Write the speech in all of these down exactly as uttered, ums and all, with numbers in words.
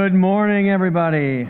Good morning, everybody.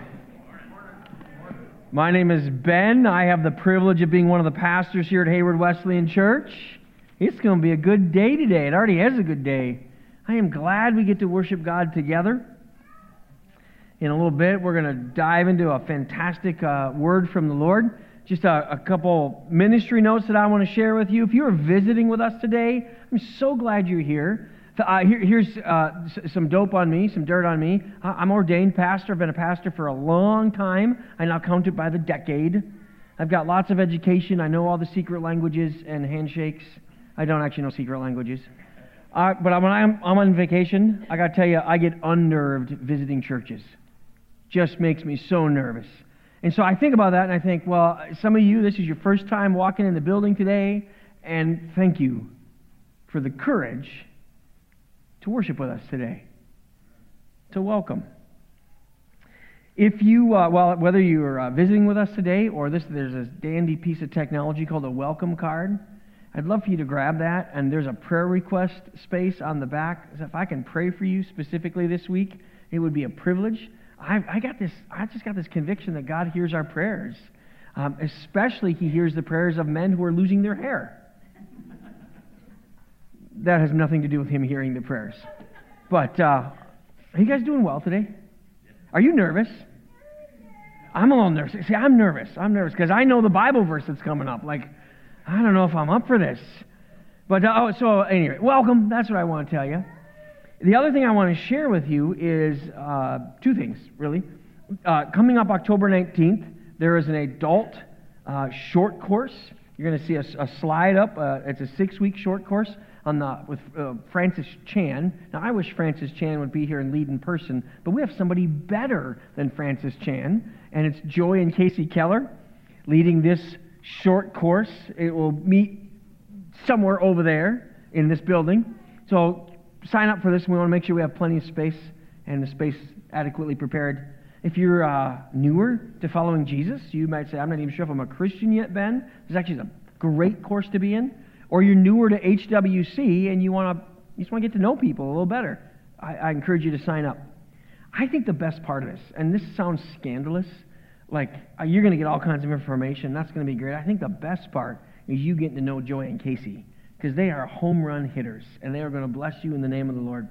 My name is Ben. I have the privilege of being one of the pastors here at Hayward Wesleyan Church. It's going to be a good day today. It already is a good day. I am glad we get to worship God together. In a little bit, we're going to dive into a fantastic uh, word from the Lord. Just a, a couple ministry notes that I want to share with you. If you are visiting with us today, I'm so glad you're here. Uh, here, here's uh, s- some dope on me, some dirt on me. I- I'm ordained pastor. I've been a pastor for a long time. I now count it by the decade. I've got lots of education. I know all the secret languages and handshakes. I don't actually know secret languages. Uh, but when I'm, I'm on vacation, I got to tell you, I get unnerved visiting churches. Just makes me so nervous. And so I think about that and I think, well, some of you, this is your first time walking in the building today, and thank you for the courage to worship with us today, to welcome. If you, uh, well, whether you're uh, visiting with us today or this, there's this dandy piece of technology called a welcome card. I'd love for you to grab that, and there's a prayer request space on the back. So if I can pray for you specifically this week, it would be a privilege. I, I got this. I just got this conviction that God hears our prayers, um, especially He hears the prayers of men who are losing their hair. That has nothing to do with Him hearing the prayers. But uh, are you guys doing well today? Are you nervous? I'm a little nervous. See, I'm nervous. I'm nervous because I know the Bible verse that's coming up. Like, I don't know if I'm up for this. But, uh, oh, so anyway, welcome. That's what I want to tell you. The other thing I want to share with you is uh, two things, really. Uh, coming up October nineteenth, there is an adult uh, short course. You're going to see a, a slide up. Uh, it's a six-week short course on the with uh, Francis Chan. Now, I wish Francis Chan would be here and lead in person, but we have somebody better than Francis Chan, and it's Joy and Casey Keller leading this short course. It will meet somewhere over there in this building. So sign up for this. We want to make sure we have plenty of space and the space adequately prepared. If you're uh, newer to following Jesus, you might say, I'm not even sure if I'm a Christian yet, Ben. This actually is a great course to be in. Or you're newer to H W C and you want to you just want to get to know people a little better. I, I encourage you to sign up. I think the best part of this, and this sounds scandalous, like uh, you're going to get all kinds of information. That's going to be great. I think the best part is you getting to know Joy and Casey, because they are home run hitters, and they are going to bless you in the name of the Lord.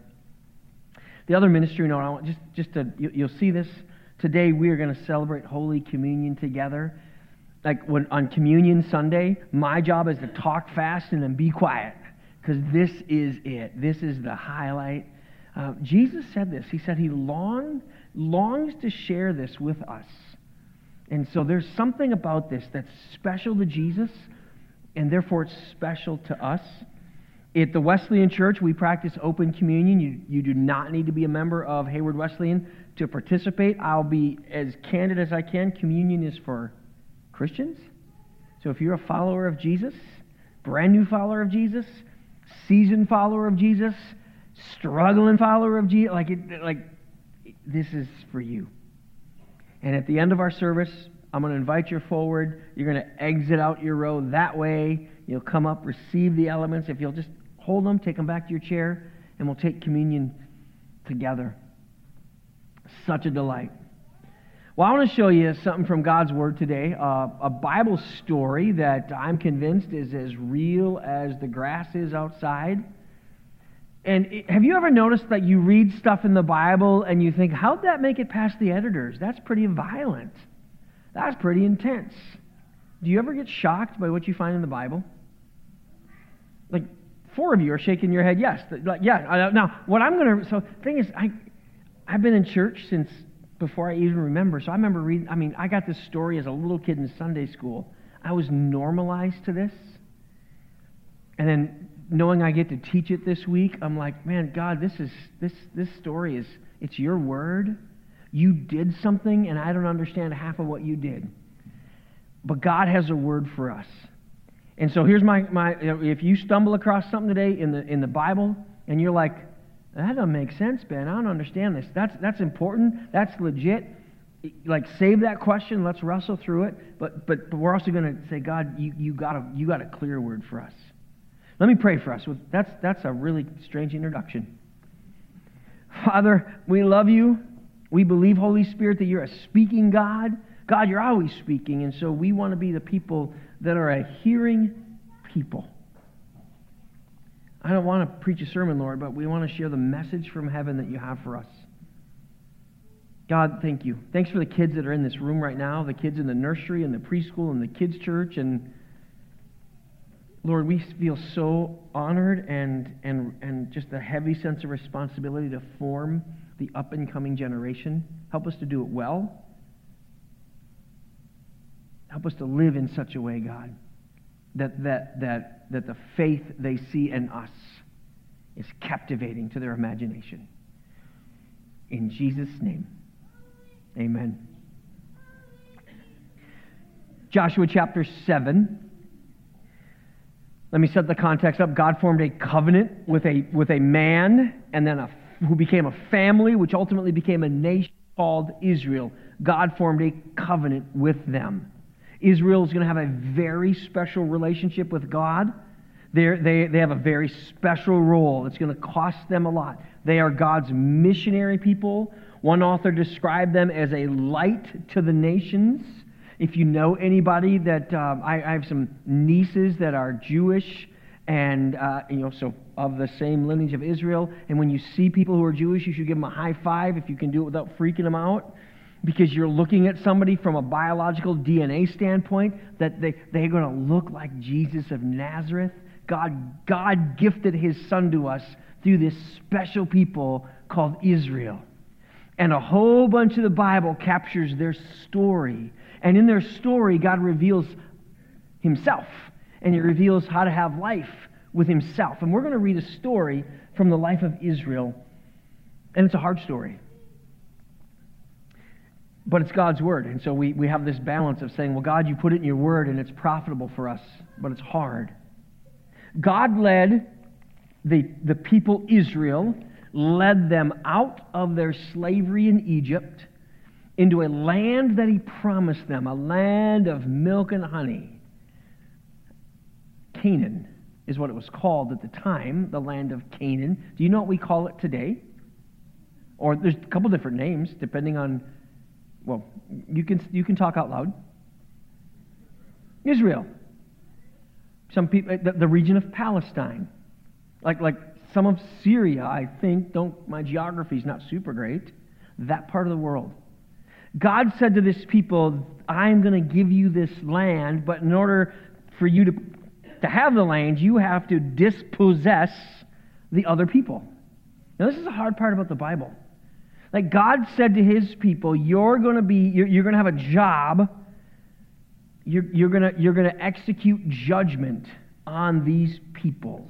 The other ministry note, I want just just to you, you'll see this today. We are going to celebrate Holy Communion together. Like when on Communion Sunday, my job is to talk fast and then be quiet, because this is it. This is the highlight. Uh, Jesus said this. He said He long, longs to share this with us. And so there's something about this that's special to Jesus, and therefore it's special to us. At the Wesleyan Church, we practice open communion. You, you do not need to be a member of Hayward Wesleyan to participate. I'll be as candid as I can. Communion is for Christians. So if you're a follower of Jesus, brand new follower of Jesus, seasoned follower of Jesus, struggling follower of Jesus, like, it, like this is for you. And at the end of our service, I'm going to invite you forward. You're going to exit out your row that way. You'll come up, receive the elements. If you'll just hold them, take them back to your chair, and we'll take communion together. Such a delight. Well, I want to show you something from God's Word today, uh, a Bible story that I'm convinced is as real as the grass is outside. And it, have you ever noticed that you read stuff in the Bible and you think, how'd that make it past the editors? That's pretty violent. That's pretty intense. Do you ever get shocked by what you find in the Bible? Like, four of you are shaking your head, yes. Like, yeah. Now, what I'm going to, so the thing is, I, I've been in church since before I even remember. So I remember reading, I mean, I got this story as a little kid in Sunday school. I was normalized to this. And then knowing I get to teach it this week, I'm like, man, God, this is, this, this story is, it's your word. You did something, and I don't understand half of what you did. But God has a word for us. And so here's my, my if you stumble across something today in the in the Bible, and you're like, that doesn't make sense, Ben, I don't understand this. That's that's important. That's legit. Like, save that question. Let's wrestle through it. But but, but we're also going to say, God, you, you got a you got a clear word for us. Let me pray for us. That's that's a really strange introduction. Father, we love you. We believe, Holy Spirit, that you're a speaking God. God, you're always speaking, and so we want to be the people that are a hearing people. I don't want to preach a sermon, Lord, but we want to share the message from heaven that you have for us. God, thank you. Thanks for the kids that are in this room right now, the kids in the nursery and the preschool and the kids' church. And Lord, we feel so honored and, and, and just a heavy sense of responsibility to form the up-and-coming generation. Help us to do it well. Help us to live in such a way, God, that, that, that, that the faith they see in us is captivating to their imagination. In Jesus' name, amen. Joshua chapter seven. Let me set the context up. God formed a covenant with a, with a man, and then a, who became a family, which ultimately became a nation called Israel. God formed a covenant with them. Israel is going to have a very special relationship with God. They're, they they have a very special role. It's going to cost them a lot. They are God's missionary people. One author described them as a light to the nations. If you know anybody that, um, I, I have some nieces that are Jewish, and uh, you know, so of the same lineage of Israel. And when you see people who are Jewish, you should give them a high five if you can do it without freaking them out. Because you're looking at somebody from a biological D N A standpoint, that they, they're going to look like Jesus of Nazareth. God, God gifted his son to us through this special people called Israel. And a whole bunch of the Bible captures their story. And in their story, God reveals himself. And he reveals how to have life with himself. And we're going to read a story from the life of Israel. And it's a hard story. But it's God's word, and so we, we have this balance of saying, well, God, you put it in your word, and it's profitable for us, but it's hard. God led the, the people Israel, led them out of their slavery in Egypt into a land that he promised them, a land of milk and honey. Canaan is what it was called at the time, the land of Canaan. Do you know what we call it today? Or there's a couple different names, depending on... Well, you can you can talk out loud. Israel. Some people, the, the region of Palestine, like like some of Syria, I think. Don't my geography's not super great. That part of the world. God said to this people, "I'm going to give you this land, but in order for you to to have the land, you have to dispossess the other people." Now, this is the hard part about the Bible. Like God said to his people, you're going to be, you're, you're going to have a job. You're, you're going to, you're going to execute judgment on these peoples.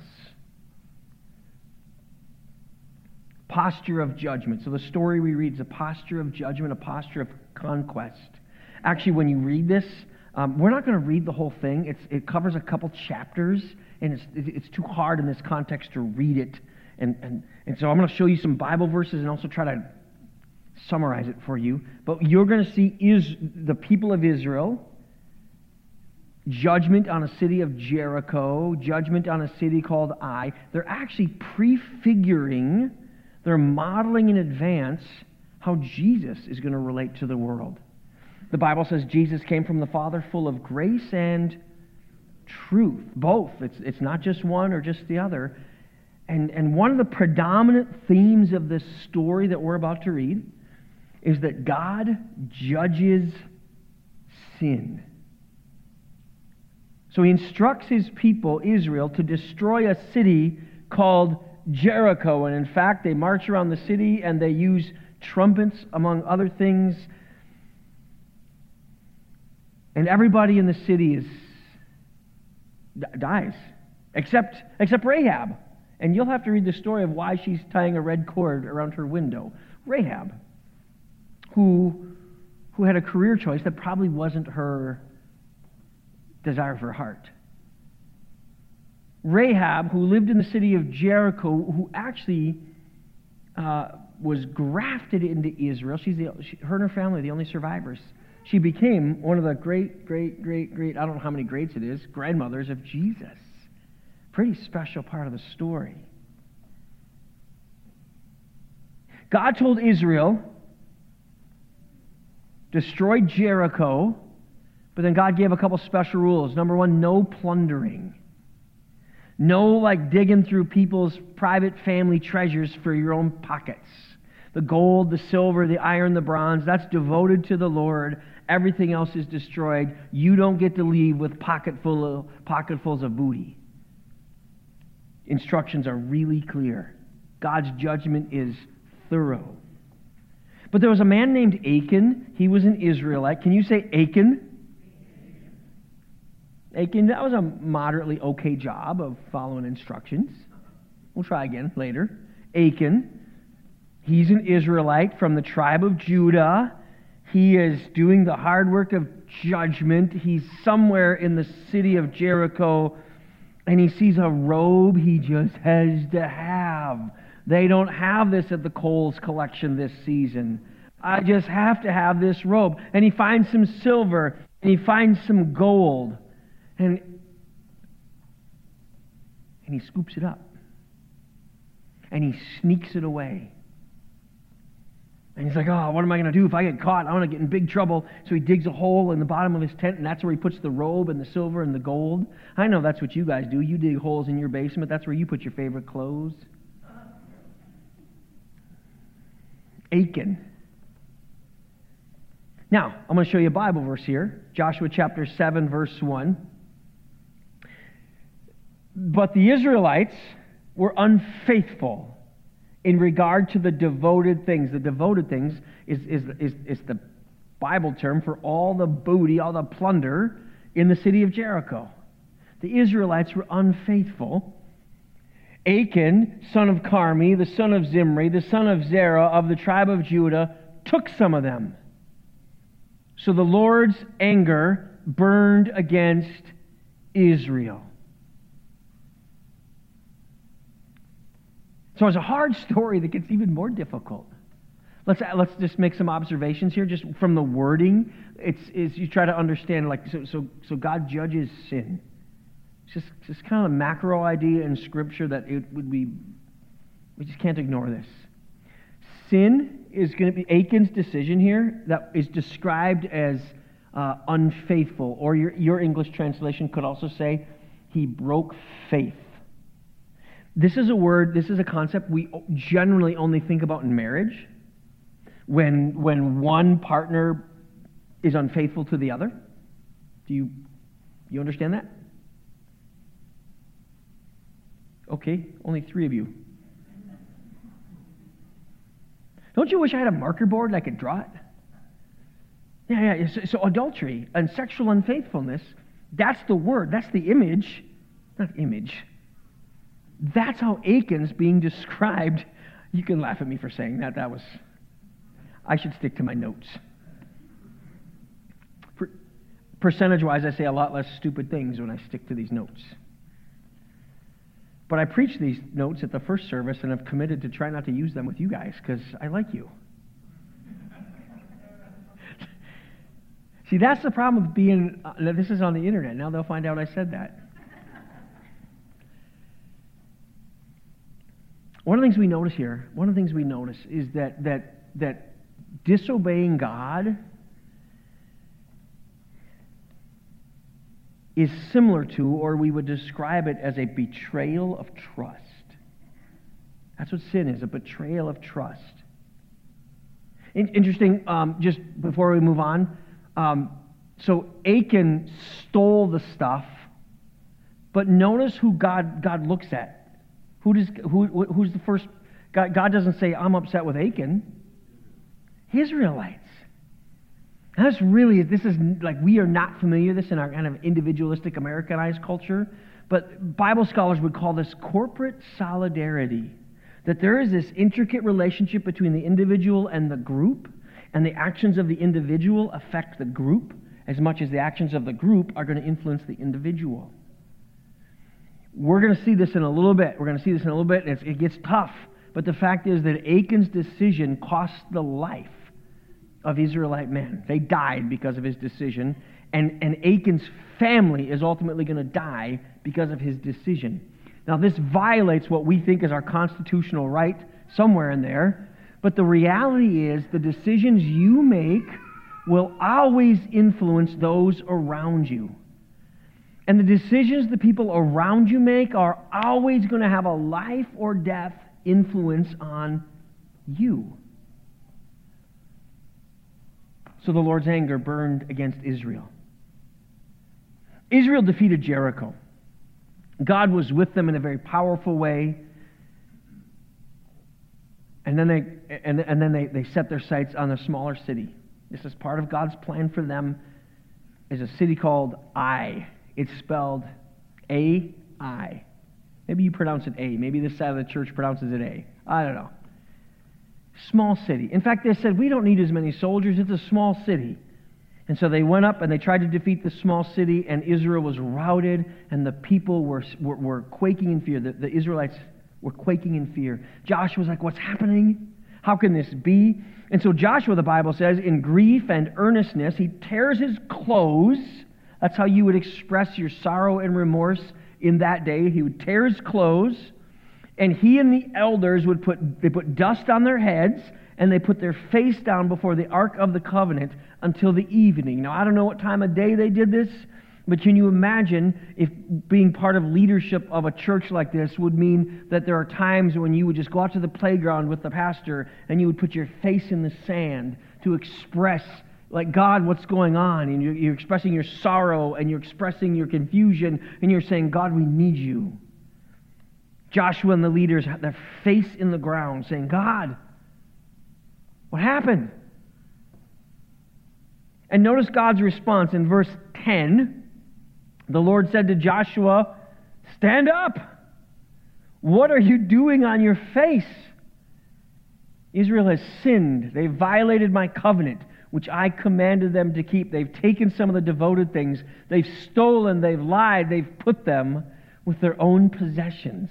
Posture of judgment. So the story we read is a posture of judgment, a posture of conquest. Actually, when you read this, um, we're not going to read the whole thing. It's, it covers a couple chapters, and it's, it's too hard in this context to read it. And, and, and so I'm going to show you some Bible verses and also try to summarize it for you. But you're going to see is the people of Israel, judgment on a city of Jericho, judgment on a city called Ai. They're actually prefiguring, they're modeling in advance how Jesus is going to relate to the world. The Bible says Jesus came from the Father full of grace and truth. Both. It's, it's not just one or just the other. And, and one of the predominant themes of this story that we're about to read is that God judges sin. So he instructs his people, Israel, to destroy a city called Jericho. And in fact, they march around the city and they use trumpets, among other things. And everybody in the city is dies, except except Rahab. And you'll have to read the story of why she's tying a red cord around her window. Rahab, who, who had a career choice that probably wasn't her desire of her heart. Rahab, who lived in the city of Jericho, who actually uh, was grafted into Israel. She's the, she, her and her family are the only survivors. She became one of the great, great, great, great, I don't know how many greats it is, grandmothers of Jesus. Pretty special part of the story. God told Israel destroyed Jericho, but then God gave a couple special rules. Number one, no plundering. No like digging through people's private family treasures for your own pockets. The gold, the silver, the iron, the bronze, that's devoted to the Lord. Everything else is destroyed. You don't get to leave with pocketful of, pocketfuls of booty. Instructions are really clear. God's judgment is thorough. But there was a man named Achan. He was an Israelite. Can you say Achan? Achan, that was a moderately okay job of following instructions. We'll try again later. Achan, he's an Israelite from the tribe of Judah. He is doing the hard work of judgment. He's somewhere in the city of Jericho, and he sees a robe he just has to have. They don't have this at the Kohl's collection this season. I just have to have this robe. And he finds some silver, and he finds some gold. And, and he scoops it up. And he sneaks it away. And he's like, oh, what am I going to do if I get caught? I'm going to get in big trouble. So he digs a hole in the bottom of his tent, and that's where he puts the robe and the silver and the gold. I know that's what you guys do. You dig holes in your basement. That's where you put your favorite clothes. Achan. Now, I'm going to show you a Bible verse here. Joshua chapter seven, verse one. But the Israelites were unfaithful in regard to the devoted things. The devoted things is, is, is, is the Bible term for all the booty, all the plunder in the city of Jericho. The Israelites were unfaithful. Achan, son of Carmi, the son of Zimri, the son of Zerah of the tribe of Judah, took some of them. So the Lord's anger burned against Israel. So it's a hard story that gets even more difficult. Let's let's just make some observations here, just from the wording. It's is you try to understand, like so so so God judges sin. It's just just kind of a macro idea in Scripture that it would be. We just can't ignore this. Sin is going to be Achan's decision here that is described as uh, unfaithful, or your your English translation could also say he broke faith. This is a word, this is a concept we generally only think about in marriage, when when one partner is unfaithful to the other. Do you, you understand that? Okay, only three of you. Don't you wish I had a marker board and I could draw it? Yeah, yeah, so, so adultery and sexual unfaithfulness, that's the word, that's the image, not image. That's how Achan's being described. You can laugh at me for saying that. That was, I should stick to my notes. Per, percentage-wise, I say a lot less stupid things when I stick to these notes. But I preach these notes at the first service and have committed to try not to use them with you guys because I like you. See, that's the problem with being, uh, this is on the internet. Now they'll find out I said that. One of the things we notice here, one of the things we notice is that that that disobeying God is similar to, or we would describe it as a betrayal of trust. That's what sin is, a betrayal of trust. In- interesting, um, just before we move on, um, so Achan stole the stuff, but notice who God God looks at. Who does who who's the first? God, God doesn't say, I'm upset with Achan. Israelites. And that's really, this is like, we are not familiar with this in our kind of individualistic Americanized culture, but Bible scholars would call this corporate solidarity. That there is this intricate relationship between the individual and the group, and the actions of the individual affect the group as much as the actions of the group are going to influence the individual. We're going to see this in a little bit. We're going to see this in a little bit, and it's, it gets tough. But the fact is that Achan's decision cost the life of Israelite men. They died because of his decision, and, and Achan's family is ultimately going to die because of his decision. Now, this violates what we think is our constitutional right somewhere in there, but the reality is the decisions you make will always influence those around you. And the decisions the people around you make are always going to have a life or death influence on you. So the Lord's anger burned against Israel. Israel defeated Jericho. God was with them in a very powerful way. And then they and, and then they, they set their sights on a smaller city. This is part of God's plan for them. Is a city called Ai. It's spelled A I. Maybe you pronounce it A. Maybe this side of the church pronounces it A. I don't know. Small city. In fact, they said, we don't need as many soldiers. It's a small city. And so they went up and they tried to defeat the small city, and Israel was routed, and the people were, were, were quaking in fear. The, the Israelites were quaking in fear. Joshua was like, what's happening? How can this be? And so Joshua, the Bible says, in grief and earnestness, he tears his clothes. That's how you would express your sorrow and remorse in that day. He would tear his clothes, and he and the elders would put, they put dust on their heads, and they put their face down before the Ark of the Covenant until the evening. Now, I don't know what time of day they did this, but can you imagine if being part of leadership of a church like this would mean that there are times when you would just go out to the playground with the pastor and you would put your face in the sand to express, like, God, what's going on? And you're, you're expressing your sorrow and you're expressing your confusion and you're saying, God, we need you. Joshua and the leaders had their face in the ground saying, God, what happened? And notice God's response in verse ten. The Lord said to Joshua, stand up. What are you doing on your face? Israel has sinned. They've violated my covenant, which I commanded them to keep. They've taken some of the devoted things. They've stolen, they've lied, they've put them with their own possessions.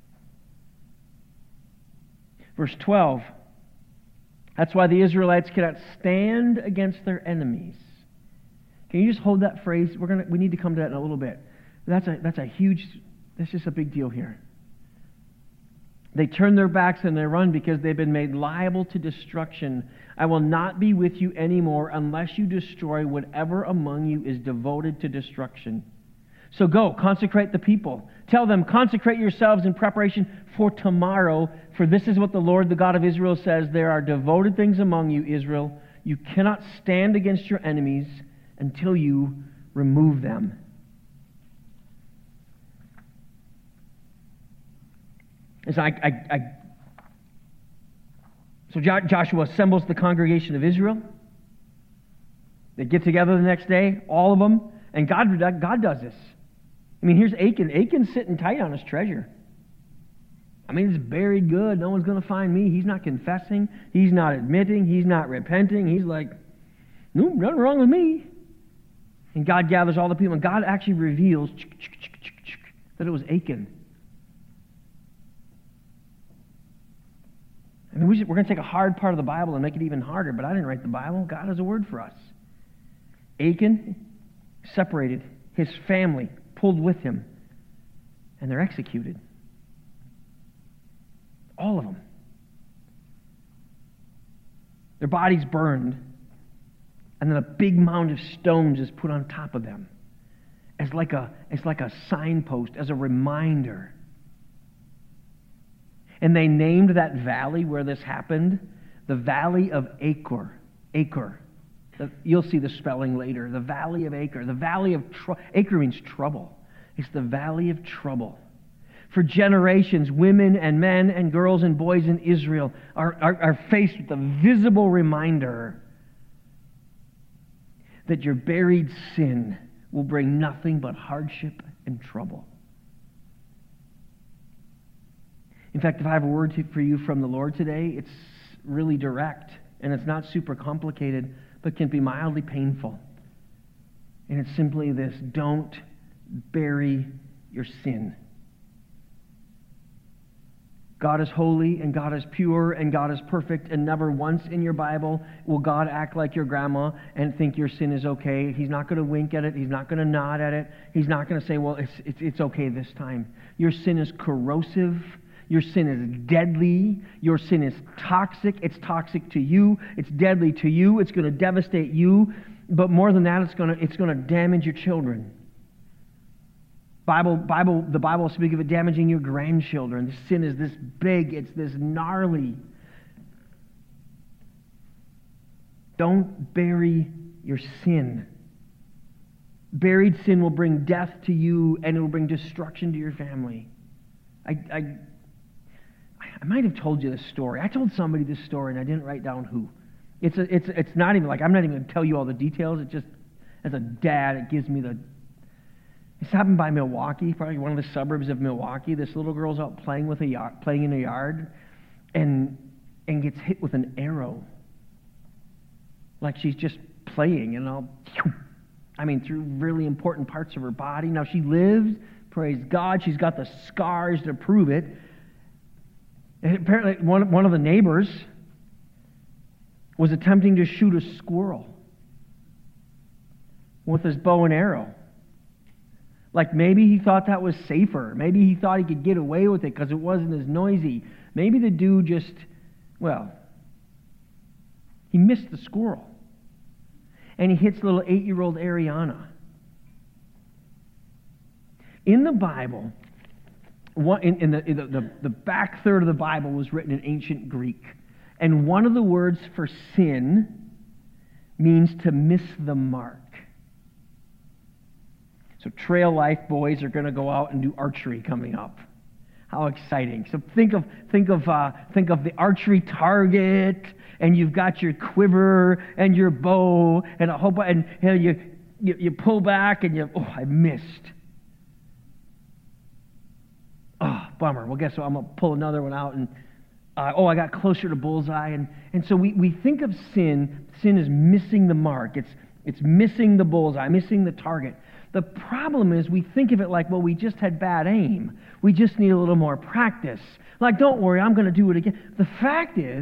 Verse twelve. That's why the Israelites cannot stand against their enemies. Can you just hold that phrase? We're gonna we need to come to that in a little bit. That's a that's a huge that's just a big deal here. They turn their backs and they run because they've been made liable to destruction. I will not be with you anymore unless you destroy whatever among you is devoted to destruction. So go, consecrate the people. Tell them, consecrate yourselves in preparation for tomorrow, for this is what the Lord, the God of Israel, says. There are devoted things among you, Israel. You cannot stand against your enemies until you remove them. And so, I, I, I, so Joshua assembles the congregation of Israel. They get together the next day, all of them, and God, God does this. I mean, here's Achan. Achan's sitting tight on his treasure. I mean, it's buried good. No one's going to find me. He's not confessing. He's not admitting. He's not repenting. He's like, no, nothing wrong with me. And God gathers all the people, and God actually reveals that it was Achan. I mean, we should, we're going to take a hard part of the Bible and make it even harder, but I didn't write the Bible. God has a word for us. Achan separated, his family pulled with him, and they're executed. All of them. Their bodies burned, and then a big mound of stones is put on top of them as like a, as like a signpost, as a reminder. And they named that valley where this happened the Valley of Achor. Achor. The, you'll see the spelling later. The Valley of Achor. The Valley of Trouble. Achor means trouble. It's the Valley of Trouble. For generations, women and men and girls and boys in Israel are, are, are faced with the visible reminder that your buried sin will bring nothing but hardship and trouble. In fact, if I have a word to, for you from the Lord today, it's really direct, and it's not super complicated, but can be mildly painful. And it's simply this: don't bury your sin. God is holy, and God is pure, and God is perfect, and never once in your Bible will God act like your grandma and think your sin is okay. He's not going to wink at it. He's not going to nod at it. He's not going to say, well, it's, it's, it's okay this time. Your sin is corrosive. Your sin is deadly. Your sin is toxic. It's toxic to you. It's deadly to you. It's going to devastate you. But more than that, it's going to, it's going to damage your children. Bible, Bible, the Bible speaks of it damaging your grandchildren. The sin is this big. It's this gnarly. Don't bury your sin. Buried sin will bring death to you, and it will bring destruction to your family. I, I, I might have told you this story. I told somebody this story, and I didn't write down who. It's a, it's it's not even like I'm not even going to tell you all the details. It just, as a dad, it gives me the. It's happened by Milwaukee, probably one of the suburbs of Milwaukee. This little girl's out playing with a yard, playing in a yard, and and gets hit with an arrow. Like she's just playing, and I'll, I mean, through really important parts of her body. Now she lives, praise God. She's got the scars to prove it. And apparently, one one of the neighbors was attempting to shoot a squirrel with his bow and arrow. Like maybe he thought that was safer. Maybe he thought he could get away with it because it wasn't as noisy. Maybe the dude just, well, he missed the squirrel. And he hits little eight-year-old Ariana. In the Bible, one, in, in, the, in the, the, the back third of the Bible was written in ancient Greek. And one of the words for sin means to miss the mark. So Trail Life boys are going to go out and do archery coming up. How exciting. So think of think of uh, think of the archery target, and you've got your quiver and your bow and a whole bunch, and you, know, you, you you pull back and you, oh, I missed. Oh, bummer. Well, guess what? I'm going to pull another one out, and uh, oh, I got closer to bullseye. And, and so we, we think of sin, sin is missing the mark. It's, it's missing the bullseye, missing the target. The problem is we think of it like, well, we just had bad aim. We just need a little more practice. Like, don't worry, I'm going to do it again. The fact is,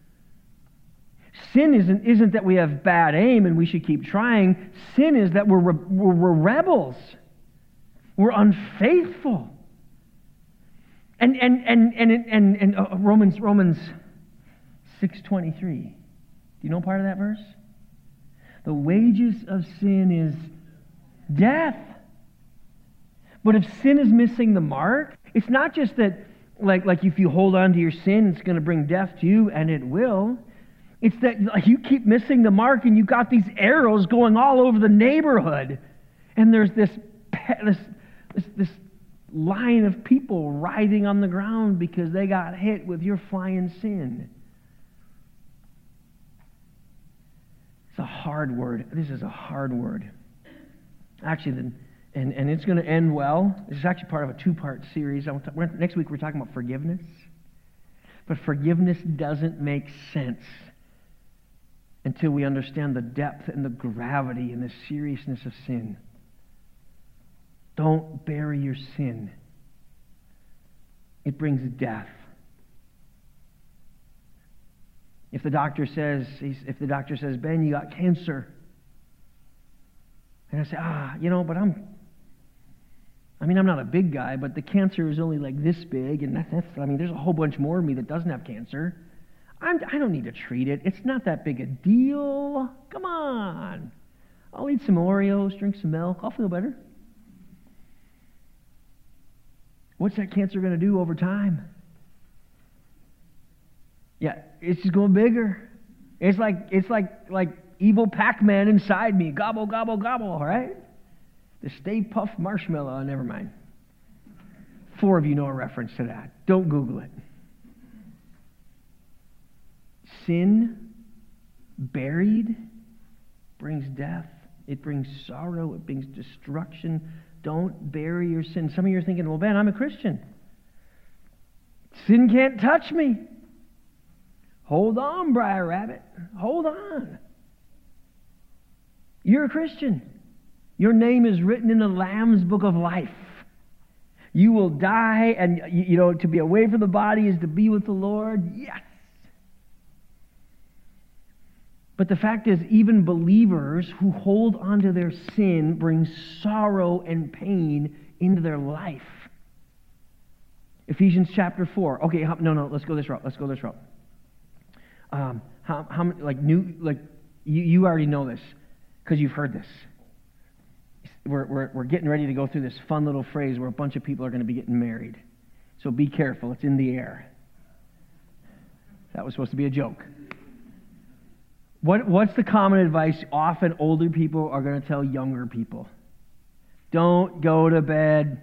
sin isn't, isn't that we have bad aim and we should keep trying. Sin is that we're, we're, we're rebels. We're unfaithful. And and and and and, and uh, Romans Romans six twenty-three. Do you know part of that verse? The wages of sin is death. But if sin is missing the mark, it's not just that, like, like if you hold on to your sin, it's going to bring death to you, and it will. It's that like, you keep missing the mark, and you've got these arrows going all over the neighborhood, and there's this this this, this line of people writhing on the ground because they got hit with your flying sin. It's a hard word. This is a hard word. Actually, then, and, and it's going to end well. This is actually part of a two-part series. I want to, we're, next week we're talking about forgiveness. But forgiveness doesn't make sense until we understand the depth and the gravity and the seriousness of sin. Don't bury your sin. It brings death. If the doctor says, if the doctor says, Ben, you got cancer, and I say, ah, you know, but I'm, I mean, I'm not a big guy, but the cancer is only like this big, and that's, that's I mean, there's a whole bunch more of me that doesn't have cancer. I'm, I don't need to treat it. It's not that big a deal. Come on. I'll eat some Oreos, drink some milk. I'll feel better. What's that cancer going to do over time? Yeah, it's just going bigger. It's like it's like like evil Pac-Man inside me. Gobble, gobble, gobble, all right? The Stay Puft Marshmallow. Oh, never mind. Four of you know a reference to that. Don't Google it. Sin buried brings death. It brings sorrow. It brings destruction. Don't bury your sin. Some of you are thinking, well, Ben, I'm a Christian. Sin can't touch me. Hold on, Briar Rabbit. Hold on. You're a Christian. Your name is written in the Lamb's Book of Life. You will die, and, you know, to be away from the body is to be with the Lord. Yes. But the fact is, even believers who hold onto their sin bring sorrow and pain into their life. Ephesians chapter four. Okay, how, no, no, let's go this route. Let's go this route. Um, how, how many, like, new, like, you, you already know this because you've heard this. We're, we're, we're getting ready to go through this fun little phrase where a bunch of people are going to be getting married. So be careful. It's in the air. That was supposed to be a joke. What, what's the common advice often older people are going to tell younger people? Don't go to bed.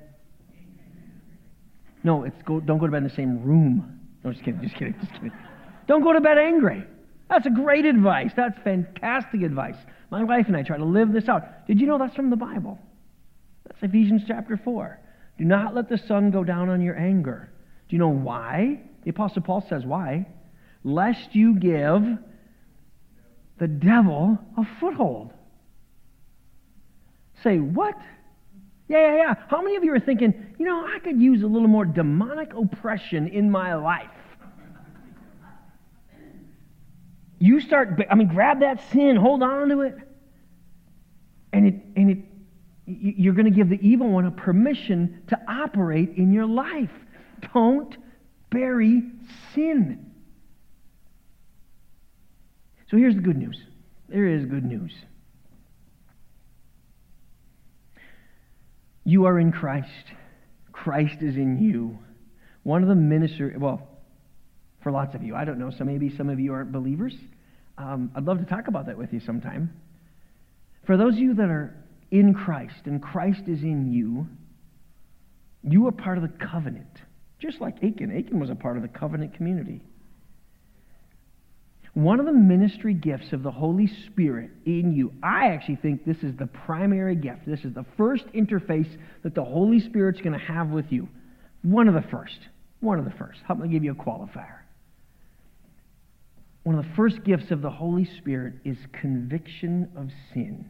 No, it's go, don't go to bed in the same room. No, just kidding, just kidding, just kidding. Don't go to bed angry. That's a great advice. That's fantastic advice. My wife and I try to live this out. Did you know that's from the Bible? That's Ephesians chapter four. Do not let the sun go down on your anger. Do you know why? The Apostle Paul says why. Lest you give the devil a foothold. Say, what? Yeah, yeah, yeah. How many of you are thinking, you know, I could use a little more demonic oppression in my life? You start, I mean, grab that sin, hold on to it, and it, and it, you're going to give the evil one a permission to operate in your life. Don't bury sin. So here's the good news. There is good news. You are in Christ. Christ is in you. One of the minister, well, for lots of you, I don't know, so maybe some of you aren't believers. Um, I'd love to talk about that with you sometime. For those of you that are in Christ and Christ is in you, you are part of the covenant. Just like Achan. Achan was a part of the covenant community. One of the ministry gifts of the Holy Spirit in you, I actually think this is the primary gift. This is the first interface that the Holy Spirit's going to have with you. One of the first. One of the first. Help me give you a qualifier. One of the first gifts of the Holy Spirit is conviction of sin.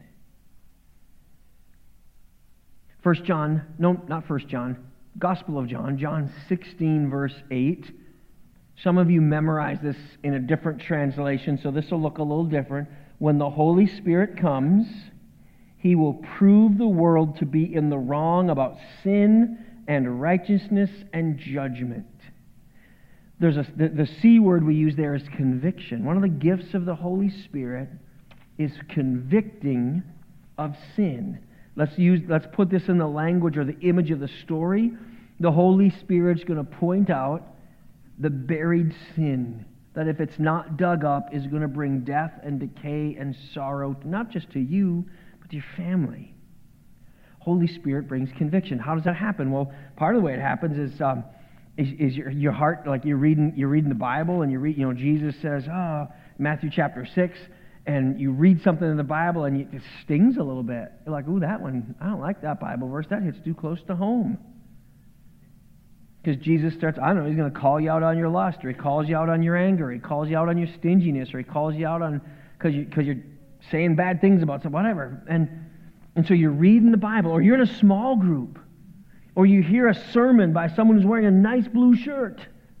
First John, no, not First John, Gospel of John, John sixteen, verse eight. Some of you memorize this in a different translation, so this will look a little different. When the Holy Spirit comes, He will prove the world to be in the wrong about sin and righteousness and judgment. There's a, the, the C word we use there is conviction. One of the gifts of the Holy Spirit is convicting of sin. Let's use. Let's put this in the language or the image of the story. The Holy Spirit's going to point out the buried sin that if it's not dug up is going to bring death and decay and sorrow, not just to you, but to your family. Holy Spirit brings conviction. How does that happen? Well, part of the way it happens is um, is, is your, your heart, like you're reading you're reading the Bible and you read, you know, Jesus says, oh, Matthew chapter six, and you read something in the Bible and it stings a little bit. You're like, ooh, that one, I don't like that Bible verse. That hits too close to home. Because Jesus starts, I don't know, He's going to call you out on your lust, or He calls you out on your anger, He calls you out on your stinginess, or He calls you out on, because you, because you're saying bad things about something, whatever. And, and so you're reading the Bible, or you're in a small group, or you hear a sermon by someone who's wearing a nice blue shirt.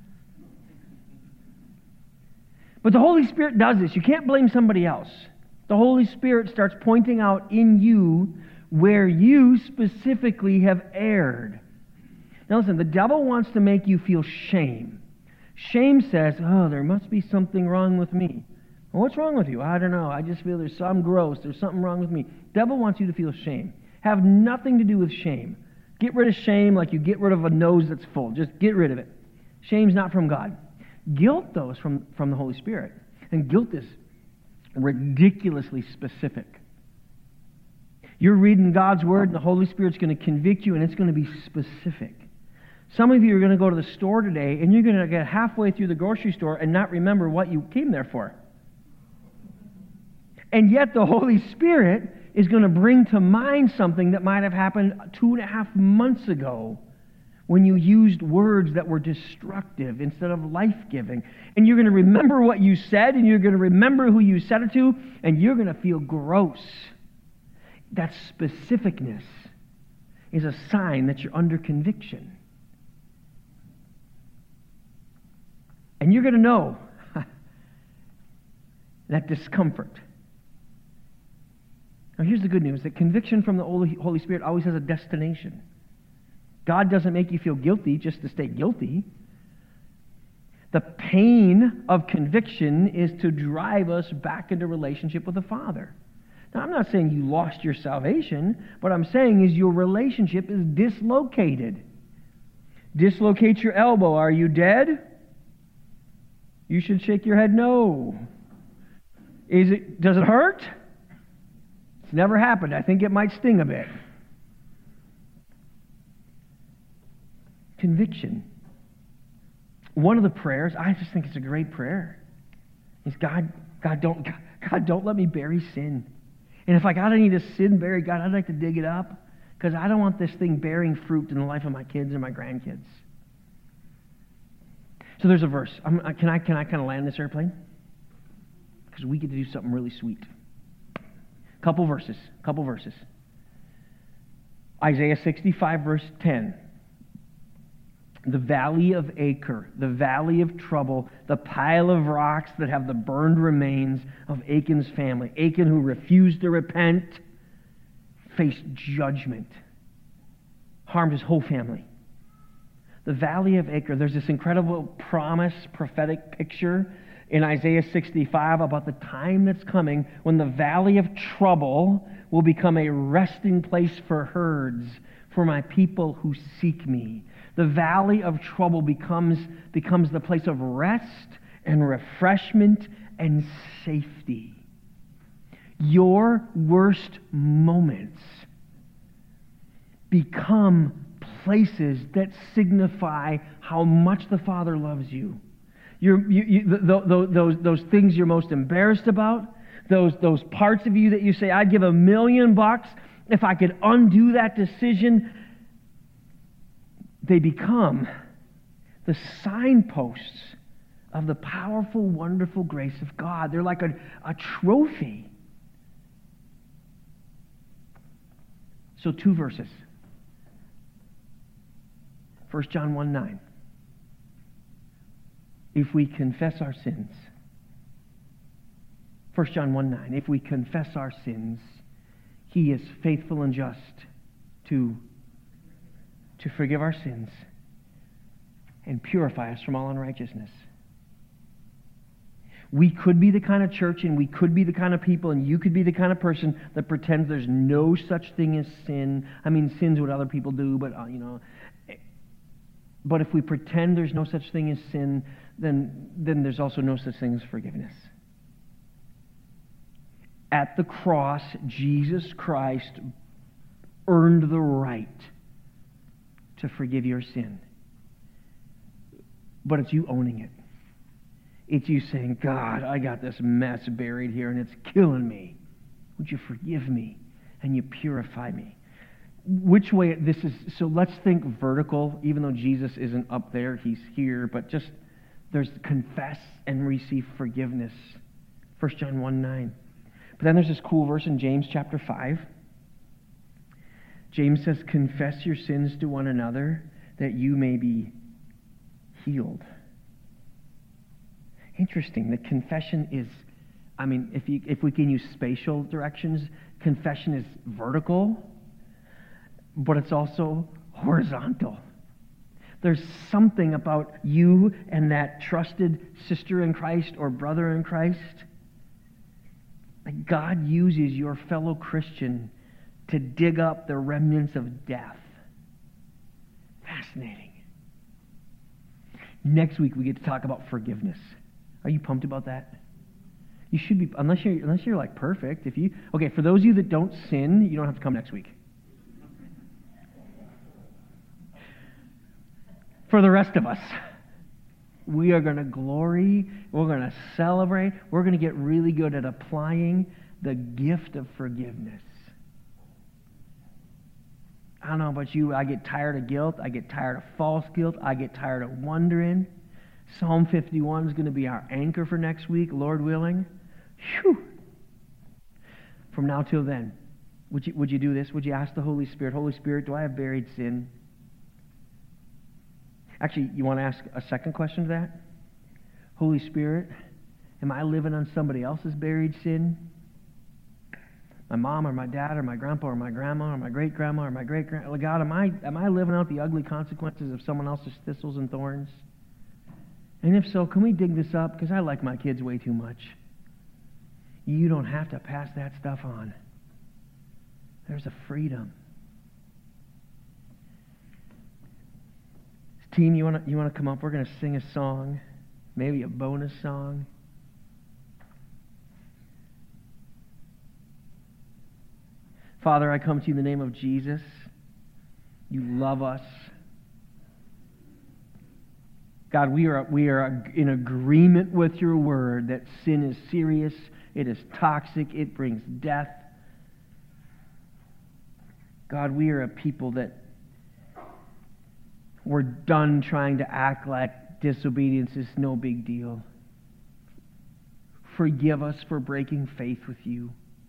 But the Holy Spirit does this. You can't blame somebody else. The Holy Spirit starts pointing out in you where you specifically have erred. Now listen, the devil wants to make you feel shame. Shame says, oh, there must be something wrong with me. Well, what's wrong with you? I don't know. I just feel there's some gross. There's something wrong with me. Devil wants you to feel shame. Have nothing to do with shame. Get rid of shame like you get rid of a nose that's full. Just get rid of it. Shame's not from God. Guilt, though, is from, from the Holy Spirit. And guilt is ridiculously specific. You're reading God's Word, and the Holy Spirit's going to convict you, and it's going to be specific. Some of you are going to go to the store today, and you're going to get halfway through the grocery store and not remember what you came there for. And yet the Holy Spirit is going to bring to mind something that might have happened two and a half months ago when you used words that were destructive instead of life-giving. And you're going to remember what you said, and you're going to remember who you said it to, and you're going to feel gross. That specificness is a sign that you're under conviction. And you're going to know that discomfort. Now here's the good news, that conviction from the Holy Spirit always has a destination. God doesn't make you feel guilty just to stay guilty. The pain of conviction is to drive us back into relationship with the Father. Now, I'm not saying you lost your salvation. What I'm saying is your relationship is dislocated. Dislocate your elbow. Are you dead? You should shake your head no. Is it? Does it hurt? It's never happened. I think it might sting a bit. Conviction. One of the prayers, I just think it's a great prayer, is God, God don't, God, God don't let me bury sin. And if I got any of this sin buried, God, I'd like to dig it up, because I don't want this thing bearing fruit in the life of my kids and my grandkids. So there's a verse. I'm, can I can I kind of land this airplane? Because we get to do something really sweet. Couple verses. Couple verses. Isaiah sixty-five, verse ten. The valley of Achor, the valley of trouble, the pile of rocks that have the burned remains of Achan's family. Achan, who refused to repent, faced judgment, harmed his whole family. The valley of Achor, there's this incredible promise, prophetic picture in Isaiah sixty-five about the time that's coming when the valley of trouble will become a resting place for herds, for my people who seek me. The valley of trouble becomes, becomes the place of rest and refreshment and safety. Your worst moments become places that signify how much the Father loves you. You're, you, you, th- th- those, those things you're most embarrassed about, those, those parts of you that you say, I'd give a million bucks if I could undo that decision, they become the signposts of the powerful, wonderful grace of God. They're like a, a trophy. So two verses. First John one nine. If we confess our sins. First John one nine. If we confess our sins, He is faithful and just to to forgive our sins and purify us from all unrighteousness. We could be the kind of church and we could be the kind of people and you could be the kind of person that pretends there's no such thing as sin. I mean, sin's what other people do, but, uh, you know. But if we pretend there's no such thing as sin, then, then there's also no such thing as forgiveness. At the cross, Jesus Christ earned the right to forgive your sin. But it's you owning it. It's you saying, God, I got this mess buried here and it's killing me. Would you forgive me and you purify me? Which way this is, so let's think vertical, even though Jesus isn't up there, He's here, but just there's confess and receive forgiveness. First John one nine. But then there's this cool verse in James chapter five. James says, confess your sins to one another that you may be healed. Interesting. The confession is, I mean, if you, if we can use spatial directions, confession is vertical, but it's also horizontal. There's something about you and that trusted sister in Christ or brother in Christ. That God uses your fellow Christian to dig up the remnants of death. Fascinating. Next week we get to talk about forgiveness. Are you pumped about that? You should be, unless you're unless you're like perfect. If you okay, for those of you that don't sin, you don't have to come next week. For the rest of us, we are going to glory, we're going to celebrate, we're going to get really good at applying the gift of forgiveness. I don't know about you, I get tired of guilt, I get tired of false guilt, I get tired of wondering. Psalm fifty-one is going to be our anchor for next week, Lord willing. Whew. From now till then, would you, would you do this? Would you ask the Holy Spirit, Holy Spirit, do I have buried sin? Actually, you want to ask a second question to that? Holy Spirit, am I living on somebody else's buried sin? my mom or my dad or my grandpa or my grandma or my great-grandma or my great-grandma? God, am I, am I living out the ugly consequences of someone else's thistles and thorns? And if so, can we dig this up? Because I like my kids way too much. You don't have to pass that stuff on. There's a freedom. Team, you want to you want to come up? We're going to sing a song, maybe a bonus song. Father, I come to you in the name of Jesus. You love us. God, we are we are in agreement with your word that sin is serious, it is toxic, it brings death. God, we are a people that we're done trying to act like disobedience is no big deal. Forgive us for breaking faith with you.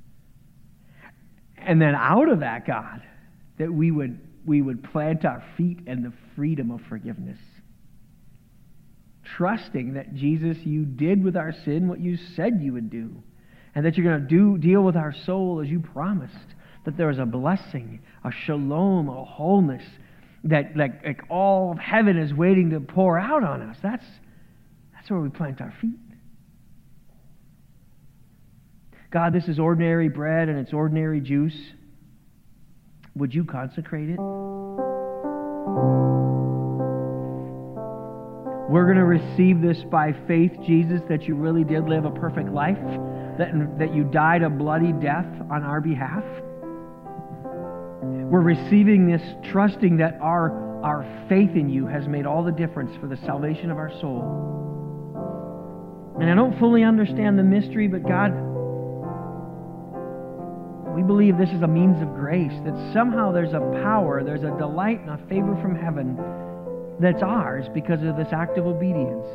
And then out of that, God, that we would we would plant our feet in the freedom of forgiveness. Trusting that, Jesus, you did with our sin what you said you would do. And that you're going to do deal with our soul as you promised. That there is a blessing, a shalom, a wholeness, that like, like all of heaven is waiting to pour out on us. That's, that's where we plant our feet. God, this is ordinary bread and it's ordinary juice. Would you consecrate it? We're going to receive this by faith, Jesus, that you really did live a perfect life, that, that you died a bloody death on our behalf. We're receiving this, trusting that our, our faith in you has made all the difference for the salvation of our soul. And I don't fully understand the mystery, but God, we believe this is a means of grace, that somehow there's a power, there's a delight and a favor from heaven that's ours because of this act of obedience.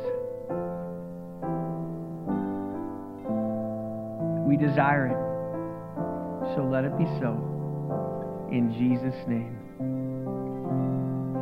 We desire it, so let it be so. In Jesus' name.